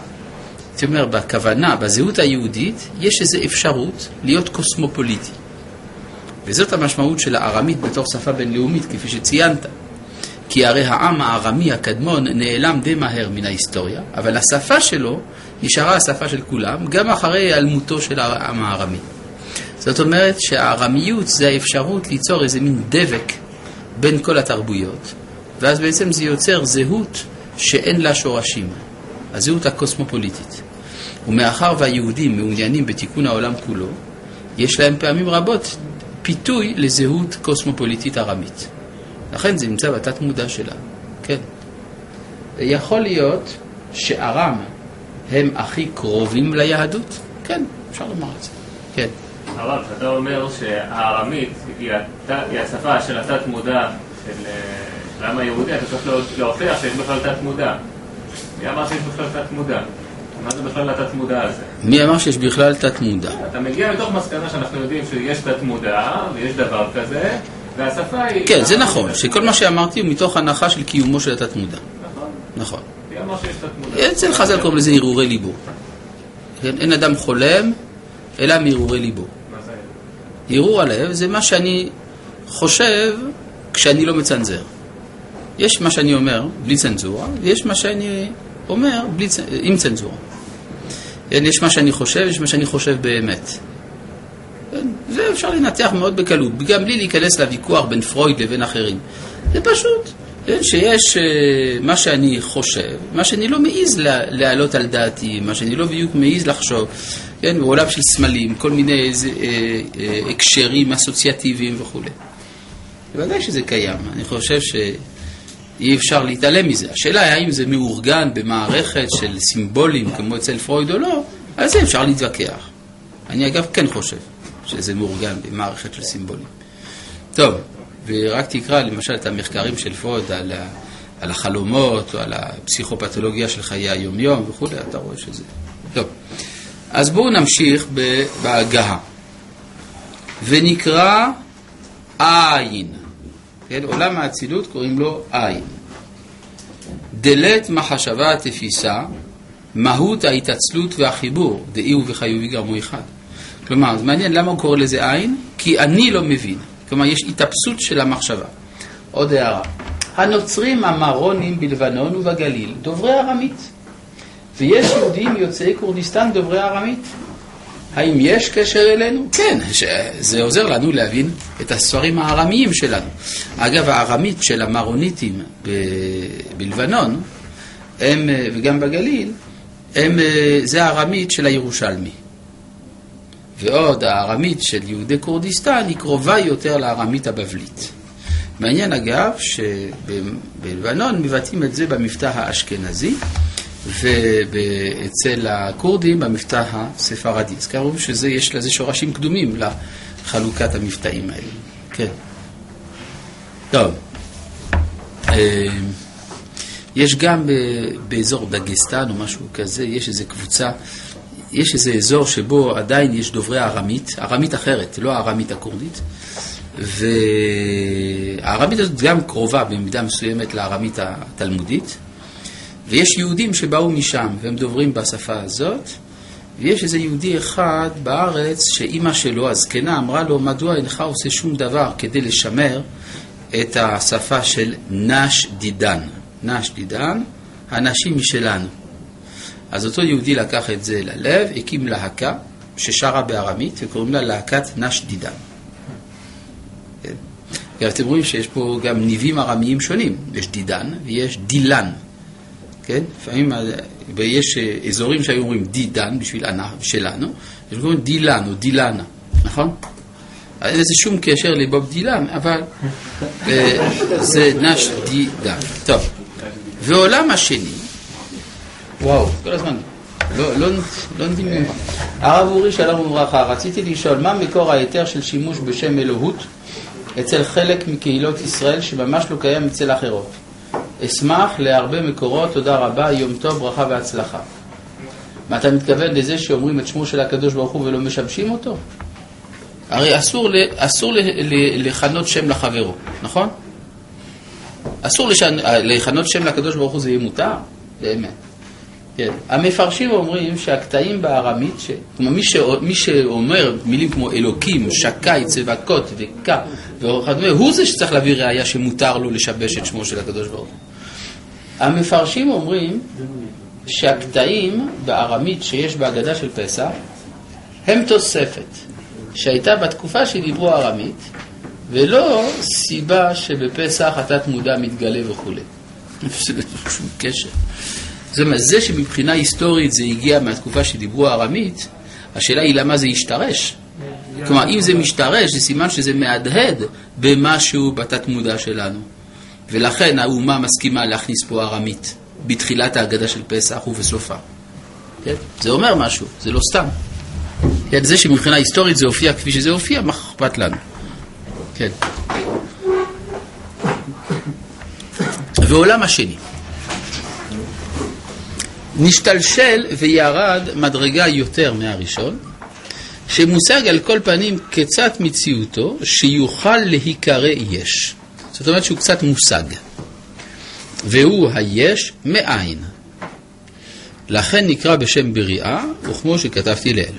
בכוונה, בזהות היהודית, יש איזו אפשרות להיות קוסמופוליטי. וזאת המשמעות של הארמית בתור שפה בינלאומית, כפי שציינת. כי הרי העם הארמי הקדמון נעלם די מהר מן ההיסטוריה, אבל השפה שלו נשארה השפה של כולם, גם אחרי העלמותו של העם הארמי. זאת אומרת שהארמיות זה האפשרות ליצור איזה מין דבק בין כל התרבויות, ואז בעצם זה יוצר זהות שאין לה שורשים, הזהות הקוסמופוליטית. ומאחר והיהודים מעוניינים בתיקון העולם כולו, יש להם פעמים רבות פיתוי לזהות קוסמופוליטית ארמית. לכן זה נמצא בתת מודע שלה. כן. יכול להיות שארם הם הכי קרובים ליהדות? כן, אפשר לומר את זה. כן. הרב, אתה אומר שהארמית היא השפה של התת מודע של העם היהודי, אתה צריך להוכיח שיש בכלל תת מודע. מי אמר שיש בכלל תת מודע? מה זה בכלל התת מודע הזה? מי אמר שיש בכלל תת מודע? אתה מגיע מתוך מסקנה שאנחנו יודעים שיש תת מודע ויש דבר כזה, והשפה היא... כן, זה נכון, שכל מה שאמרתי הוא מתוך הנחה של קיומו של התת מודע. נכון. נכון. מי אמר שיש תת מודע? אצל חז"ל קוראים לזה הרהורי ליבו. אין אדם חולם אלא מהרהורי ליבו. הרהור הלב זה מה שאני חושב כשאני לא מצנזר. יש מה שאני אומר בלי צנזורה, ויש מה שאני אומר עם צנזורה. יש מה שאני חושב, יש מה שאני חושב באמת. זה אפשר לנתח מאוד בקלות, גם בלי להיכנס לוויכוח בין פרויד לבין אחרים. זה פשוט, שיש מה שאני חושב, מה שאני לא מעיז להעלות על דעתי, מה שאני לא בדיוק מעיז לחשוב, כן, בעולם של סמלים, כל מיני הקשרים אסוציאטיביים וכו'. בוודאי שזה קיים, אני חושב שאי אפשר להתעלם מזה. השאלה היא האם זה מאורגן במערכת של סימבולים כמו אצל פרויד או לא, על זה אפשר להתווכח. אני אגב כן חושב שזה מאורגן במערכת של סימבולים. טוב, ורק תקרא למשל את המחקרים של פרויד על החלומות או על הפסיכופתולוגיה של חיי היום-יום וכו', אתה רואה שזה. טוב, אז בואו נמשיך בהגהה. ונקרא עין. כן, עולם האצילות קוראים לו עין. דלת מחשבה תפיסה, מהות ההתעצלות והחיבור, דאי ובחיובי גרמו אחד. כלומר, זה מעניין למה הוא קורא לזה עין? כי אני לא מבין. כלומר, יש התאפסות של המחשבה. עוד הערה. הנוצרים המרונים בלבנון ובגליל דוברי ארמית. ויש יהודים יוצאי כורדיסטן דוברי ארמית. האם יש קשר אלינו? כן, זה עוזר לנו להבין את הספרים הארמיים שלנו. אגב, הארמית של המרוניטים בלבנון, וגם בגליל, זה הארמית של הירושלמי. ועוד הארמית של יהודי כורדיסטן היא קרובה יותר לארמית הבבלית. מעניין אגב שבלבנון מבטאים את זה במבטא האשכנזי, ואצל הכורדים במבטא הספרדי. אז קראו שזה יש לזה שורשים קדומים לחלוקת המבטאים האלה. כן. טוב. יש גם באזור דגסטן או משהו כזה, יש איזו קבוצה, יש איזה אזור שבו עדיין יש דוברי ארמית, ארמית אחרת, לא הארמית הכורדית, והארמית הזאת גם קרובה במידה מסוימת לארמית התלמודית, ויש יהודים שבאו משם והם דוברים בשפה הזאת, ויש איזה יהודי אחד בארץ שאימא שלו, הזקנה, אמרה לו, מדוע אינך עושה שום דבר כדי לשמר את השפה של נש דידן. נש דידן, האנשים משלנו. אז אותו יהודי לקח את זה ללב, הקים להקה ששרה בארמית, וקוראים לה להקת נש דידן. כן. אתם רואים שיש פה גם ניבים ארמיים שונים. יש דידן ויש דילן. כן? לפעמים יש אזורים שהיו אומרים דידן בשביל שלנו, יש אומרים דילן או דילנה, נכון? אין לזה שום קשר לבוב דילן, אבל זה נש דידן. טוב, ועולם השני וואו, כל הזמן. לא נדים ממך. הרב אורי שלום וברכה, רציתי לשאול, מה מקור ההיתר של שימוש בשם אלוהות אצל חלק מקהילות ישראל שממש לא קיים אצל אחרות? אשמח להרבה מקורות, תודה רבה, יום טוב, ברכה והצלחה. מה אתה מתכוון לזה שאומרים את שמו של הקדוש ברוך הוא ולא משמשים אותו? הרי אסור לכנות שם לחברו, נכון? אסור לכנות שם לקדוש ברוך הוא, זה יהיה מותר? באמת. כן. המפרשים אומרים שהקטעים בארמית, מי שאומר מילים כמו אלוקים, שקי, צבקות וקה וכדומה, הוא זה שצריך להביא ראיה שמותר לו לשבש את שמו של הקדוש ברוך הוא. המפרשים אומרים שהקטעים בארמית שיש בהגדה של פסח הם תוספת שהייתה בתקופה שדיברו ארמית, ולא סיבה שבפסח התת מודע מתגלה וכו'. שום קשר. זה שמבחינה היסטורית זה הגיע מהתקופה שדיברו ארמית, השאלה היא למה זה ישתרש. כלומר, אם זה משתרש, זה סימן שזה מהדהד במשהו בתת מודע שלנו. ולכן האומה מסכימה להכניס פה ארמית בתחילת ההגדה של פסח ובסופה. כן? זה אומר משהו, זה לא סתם. כן, זה שמבחינה היסטורית זה הופיע כפי שזה הופיע, מה אכפת לנו? כן. ועולם השני. נשתלשל וירד מדרגה יותר מהראשון, שמושג על כל פנים קצת מציאותו, שיוכל להיקרא יש. זאת אומרת שהוא קצת מושג. והוא היש מאין. לכן נקרא בשם בריאה, וכמו שכתבתי לאל.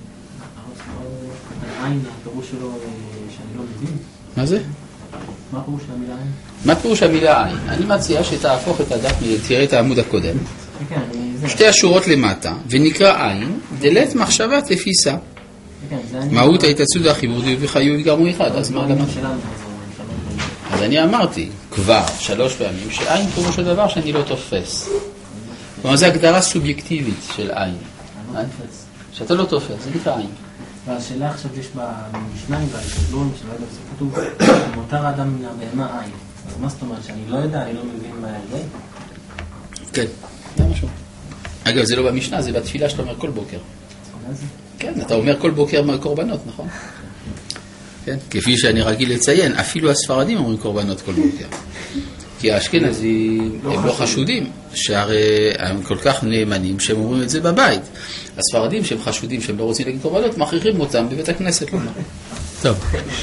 העין, הפירוש שלו שאני לא מבין. מה זה? מה הפירוש של המילה עין? מה פירוש המילה עין? אני מציע שתהפוך את הדף, תראה את העמוד הקודם. שתי השורות למטה, ונקרא עין, דלת מחשבה תפיסה. מהות ההתעצות והחיבור וחיוב גרמו אחד, אז מה למדתי? אז אני אמרתי כבר 3 פעמים שעין פירוש הדבר שאני לא תופס. כלומר, זו הגדרה סובייקטיבית של עין. שאתה לא תופס, זה נקרא עין. והשאלה עכשיו יש במשנה וההתגלון של העדה, זה כתוב, מותר האדם מן הבהמה עין. אז מה זאת אומרת שאני לא יודע, אני לא מבין מה זה? כן, זה משהו. אגב, זה לא במשנה, זה בתפילה שאתה אומר כל בוקר. כן, אתה אומר כל בוקר קורבנות, נכון? כן, כפי שאני רגיל לציין, אפילו הספרדים אומרים קורבנות כל בוקר. כי האשכנזים הם לא חשודים, שהרי הם כל כך נאמנים שהם אומרים את זה בבית. הספרדים שהם חשודים שהם לא רוצים להגיד קורבנות, מכריחים אותם בבית הכנסת. לא. טוב.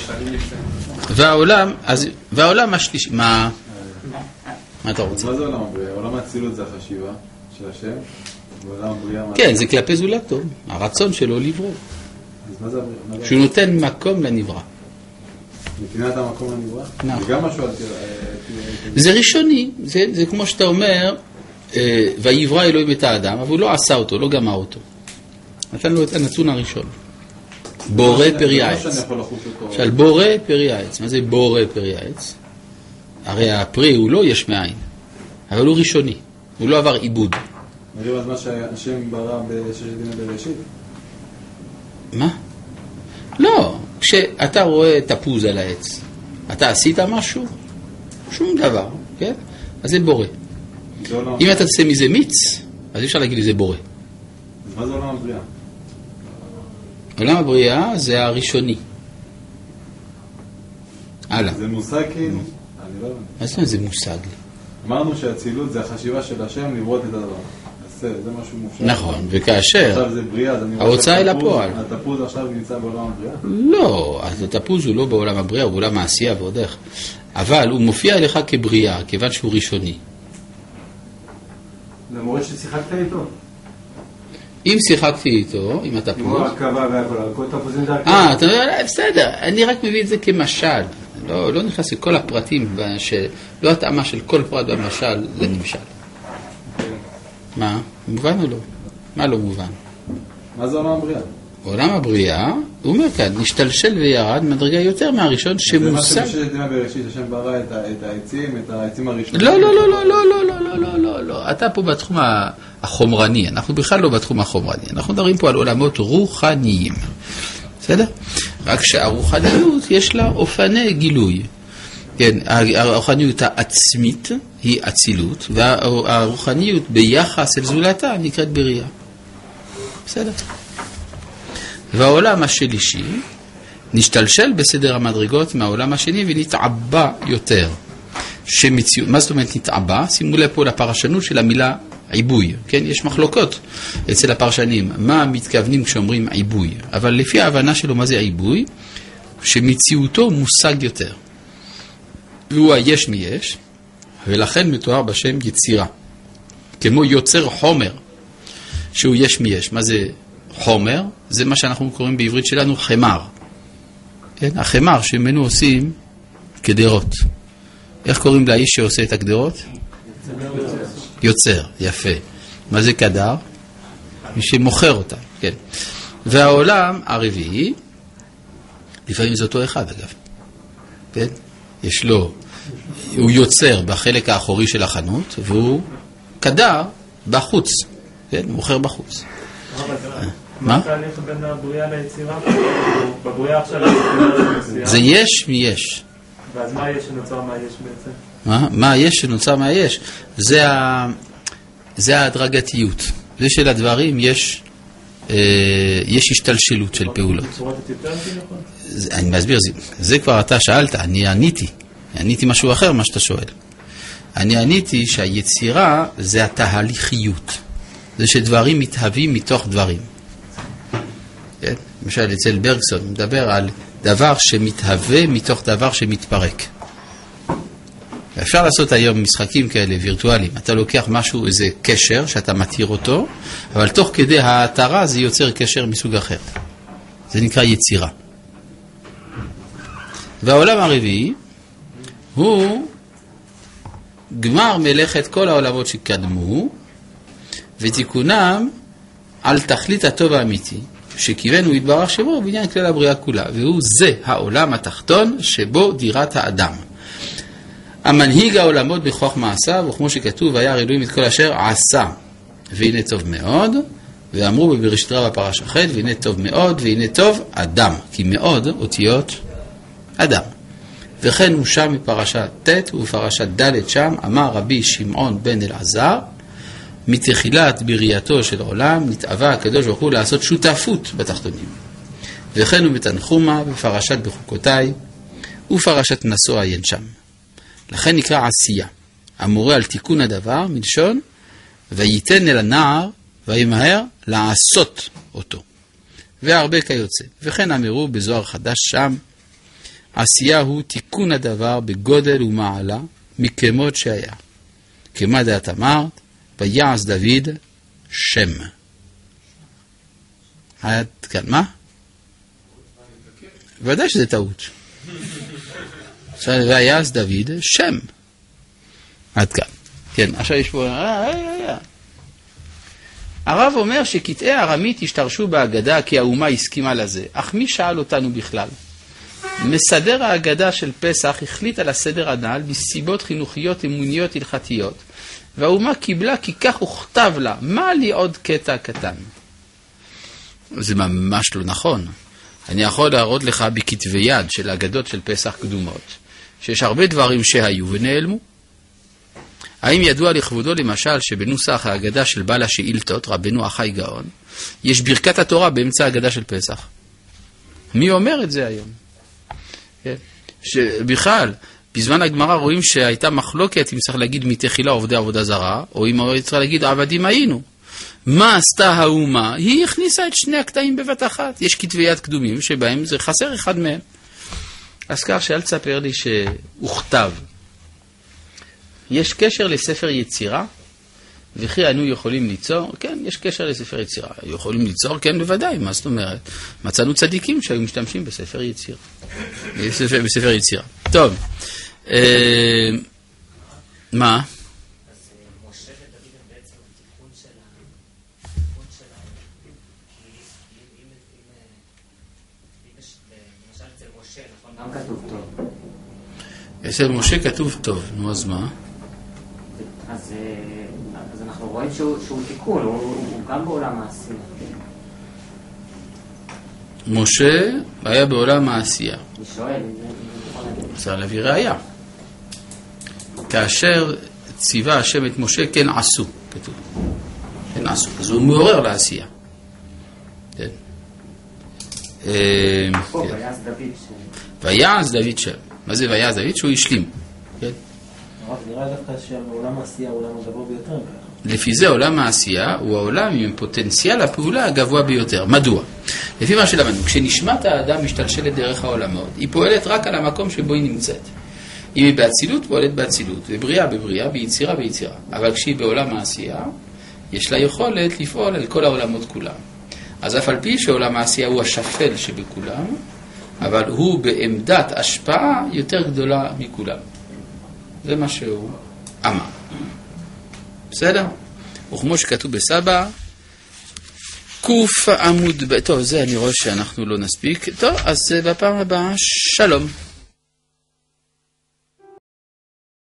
והעולם השלישי, מה אתה רוצה? מה זה עולם הבריאה? עולם האצילות זה החשיבה של השם, ועולם הבריאה... כן, זה כלפי זולתו, הרצון שלו לברוא. אז מה זה הבריאה? שהוא נותן מקום לנברא. נתינת המקום לנברא? נכון. זה גם משהו... זה ראשוני, זה כמו שאתה אומר, ויברא אלוהים את האדם, אבל הוא לא עשה אותו, לא גמר אותו. נתן לו את הנתון הראשון. בורא פרי העץ. עכשיו, בורא פרי העץ. מה זה בורא פרי העץ? הרי הפרי הוא לא יש מאין, אבל הוא ראשוני, הוא לא עבר עיבוד. נראה אז מה שהשם ברא בששת ימי בראשית? מה? לא, כשאתה רואה תפוז על העץ, אתה עשית משהו? שום דבר, כן? אז זה בורא. אם אתה תעשה מזה מיץ, אז אי אפשר להגיד לי זה בורא. אז מה זה עולם הבריאה? עולם הבריאה זה הראשוני. הלאה. זה מושג כאילו? אני לא יודע. מה זאת אומרת זה מושג? אמרנו שהאצילות זה החשיבה של השם לברוא את הדבר. זה משהו מופשט. נכון, וכאשר עכשיו זה בריאה, אז אני ההוצאה אל הפועל. התפוז עכשיו נמצא בעולם הבריאה? לא, אז התפוז הוא לא בעולם הבריאה, הוא בעולם העשייה ועוד איך. אבל הוא מופיע אליך כבריאה, כיוון שהוא ראשוני. למרות ששיחקת איתו. אם שיחקתי איתו, עם התפוז... כמו הרכבה והכל, כל תפוזים דרכי. אתה אומר, בסדר, אני רק מביא את זה כמשל. לא נכנס לכל הפרטים, לא התאמה של כל פרט במשל לנמשל. מה? מובן או לא? מה לא מובן? מה זה עולם הבריאה? עולם הבריאה, הוא אומר כאן, נשתלשל וירד מדרגה יותר מהראשון שמושג... זה מה שבששת ימי בראשית, השם ברא את העצים הראשונים. לא. אתה פה בתחום החומרני, אנחנו בכלל לא בתחום החומרני, אנחנו מדברים פה על עולמות רוחניים. בסדר? רק שהרוחניות יש לה אופני גילוי. כן, הרוחניות העצמית היא אצילות, והרוחניות ביחס אל זולתה נקראת בריאה. בסדר. והעולם השלישי נשתלשל בסדר המדרגות מהעולם השני ונתעבה יותר. מה זאת אומרת נתעבה? שימו לב פה לפרשנות של המילה עיבוי. כן? יש מחלוקות אצל הפרשנים. מה מתכוונים כשאומרים עיבוי? אבל לפי ההבנה שלו מה זה עיבוי? שמציאותו מושג יותר. והוא היש מיש, ולכן מתואר בשם יצירה. כמו יוצר חומר, שהוא יש מיש. מה זה חומר? זה מה שאנחנו קוראים בעברית שלנו חמר. כן? החמר שמנו עושים כדרות. איך קוראים לאיש שעושה את הגדרות? יוצר, יפה. מה זה קדר? מי שמוכר אותה, כן. והעולם הרביעי, לפעמים זה אותו אחד אגב. כן? יש לו, הוא יוצר בחלק האחורי של החנות, והוא קדר בחוץ. כן? הוא מוכר בחוץ. מה התהליך בין הבריאה ליצירה? בבריאה עכשיו זה יש מיש. ואז מה יש שנוצר מה יש בעצם? מה יש שנוצר מה יש? זה ההדרגתיות. זה של הדברים יש השתלשלות של פעולות. אני מסביר, זה כבר אתה שאלת, אני עניתי משהו אחר מה שאתה שואל. אני עניתי שהיצירה זה התהליכיות. זה שדברים מתהווים מתוך דברים. כן? למשל אצל ברגסון מדבר על דבר שמתהווה מתוך דבר שמתפרק. אפשר לעשות היום משחקים כאלה וירטואליים. אתה לוקח משהו, איזה קשר שאתה מתיר אותו, אבל תוך כדי ההתרה זה יוצר קשר מסוג אחר. זה נקרא יצירה. והעולם הרביעי הוא גמר מלאכת כל העולמות שקדמו ותיקונם על תכלית הטוב האמיתי שכיוונו יתברך שמו בעניין כלל הבריאה כולה, והוא זה העולם התחתון שבו דירת האדם. המנהיג העולמות בכוח מעשיו, וכמו שכתוב, וירא אלוהים את כל אשר עשה, והנה טוב מאוד, ואמרו בבראשית רבה פרשה ח' והנה טוב מאוד, והנה טוב אדם, כי מאוד אותיות אדם. וכן הוא שם בפרשת ט' ובפרשת ד' שם, אמר רבי שמעון בן אלעזר, מתחילת בריאתו של העולם נתאווה הקדוש ברוך הוא לעשות שותפות בתחתונים. וכן הוא בתנחומה בפרשת בחוקותיי ופרשת נשוא עיין שם. לכן נקרא עשייה, המורה על תיקון הדבר מלשון וייתן אל הנער וימהר לעשות אותו. והרבה כיוצא. וכן אמרו בזוהר חדש שם, עשייה הוא תיקון הדבר בגודל ומעלה מכמות שהיה. כמה דעת אמרת, ויעש דוד שם. עד כאן, מה? ודאי שזה טעות. ויעש דוד שם. עד כאן. כן, עכשיו יש פה... הרב אומר שקטעי הארמית השתרשו בהגדה כי האומה הסכימה לזה. אך מי שאל אותנו בכלל? מסדר ההגדה של פסח החליט על הסדר הנ"ל בסיבות חינוכיות אמוניות הלכתיות. והאומה קיבלה כי כך הוכתב לה. מה לי עוד קטע קטן? זה ממש לא נכון. אני יכול להראות לך בכתבי יד של אגדות של פסח קדומות, שיש הרבה דברים שהיו ונעלמו. האם ידוע לכבודו למשל שבנוסח האגדה של בעל השאילתות, רבנו אחי גאון, יש ברכת התורה באמצע האגדה של פסח? מי אומר את זה היום? שבכלל, בזמן הגמרא רואים שהייתה מחלוקת אם צריך להגיד מתחילה עובדי עבודה זרה, או אם צריך להגיד עבדים היינו. מה עשתה האומה? היא הכניסה את שני הקטעים בבת אחת. יש כתבי יד קדומים שבהם זה חסר אחד מהם. אז כך שאל תספר לי שהוכתב. יש קשר לספר יצירה, וכי אנו יכולים ליצור? כן, יש קשר לספר יצירה. יכולים ליצור? כן, בוודאי. מה זאת אומרת? מצאנו צדיקים שהיו משתמשים בספר יצירה. בספר יצירה. טוב. מה? אצל משה כתוב טוב, נו אז מה? אז אנחנו רואים שהוא תיקון, הוא גם בעולם העשייה. משה היה בעולם העשייה. אני שואל, צריך להביא ראיה. כאשר ציווה השם את משה, כן עשו, כתוב. כן עשו. אז הוא מעורר לעשייה. כן. ויעש דוד שם. ויעש דוד שם. מה זה ויעש דוד? שהוא השלים. כן. נראה דווקא שעולם העשייה הוא העולם הגבוה ביותר. לפי זה עולם העשייה הוא העולם עם פוטנציאל הפעולה הגבוה ביותר. מדוע? לפי מה שלמדנו, כשנשמת האדם משתלשלת דרך העולמות, היא פועלת רק על המקום שבו היא נמצאת. אם היא באצילות, פועלת באצילות, בבריאה בבריאה, ביצירה ביצירה. אבל כשהיא בעולם העשייה, יש לה יכולת לפעול על כל העולמות כולם. אז אף על פי שעולם העשייה הוא השפל שבכולם, אבל הוא בעמדת השפעה יותר גדולה מכולם. זה מה שהוא אמר. בסדר? וכמו שכתוב בסבא, קוף עמוד, טוב, זה אני רואה שאנחנו לא נספיק. טוב, אז בפעם הבאה, שלום.